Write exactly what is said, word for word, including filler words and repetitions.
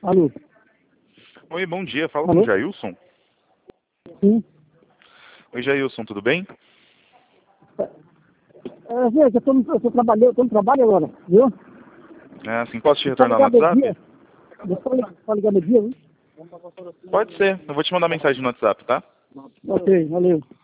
Alô? Oi, bom dia. Fala Alô? com o Jailson. Sim. Oi, Jailson, tudo bem? É, gente, eu tô, no- eu tô trabalhando, eu tô no trabalho agora, viu? É, assim, posso te Deixa eu retornar no ligar meio-dia. WhatsApp? Deixa eu ligar, só ligar meio-dia, viu? Pode ser. Eu vou te mandar mensagem no WhatsApp, tá? Ok, valeu.